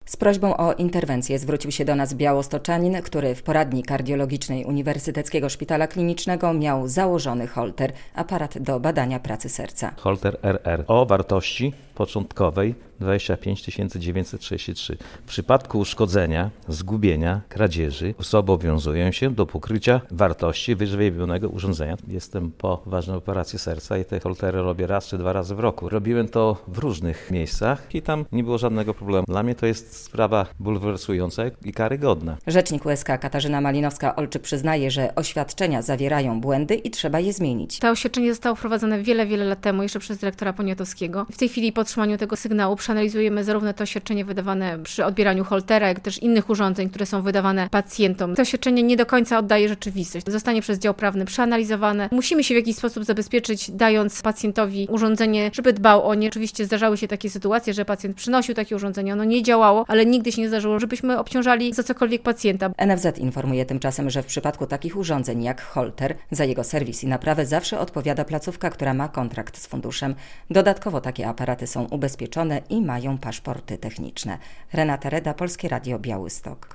Z prośbą o interwencję zwrócił się do nas białostoczanin, który w poradni kardiologicznej Uniwersyteckiego Szpitala Klinicznego miał założony Holter, aparat do badania pracy serca. Holter RR o wartości początkowej 25 933. W przypadku uszkodzenia, zgubienia, kradzieży zobowiązuję się do pokrycia wartości wyżej wymienionego urządzenia. Jestem po ważnej operacji serca i te holtery robię raz czy 2 razy w roku. Robiłem to w różnych miejscach i tam nie było żadnego problemu. Dla mnie to jest sprawa bulwersująca i karygodna. Rzecznik USK Katarzyna Malinowska-Olczyk przyznaje, że oświadczenia zawierają błędy i trzeba je zmienić. To oświadczenie zostało wprowadzone wiele lat temu, jeszcze przez dyrektora Poniatowskiego. W tej chwili po otrzymaniu tego sygnału przeanalizujemy zarówno to oświadczenie wydawane przy odbieraniu Holtera, jak też innych urządzeń, które są wydawane pacjentom. To oświadczenie nie do końca oddaje rzeczywistość. Zostanie przez dział prawny przeanalizowane. Musimy się w jakiś sposób zabezpieczyć, dając pacjentowi urządzenie, żeby dbał o nie. Oczywiście zdarzały się takie sytuacje, że pacjent przynosił takie urządzenie, ono nie działało, ale nigdy się nie zdarzyło, żebyśmy obciążali za cokolwiek pacjenta. NFZ informuje tymczasem, że w przypadku takich urządzeń jak Holter, za jego serwis i naprawę zawsze odpowiada placówka, która ma kontrakt z funduszem. Dodatkowo takie aparaty są ubezpieczone i mają paszporty techniczne. Renata Reda, Polskie Radio, Białystok.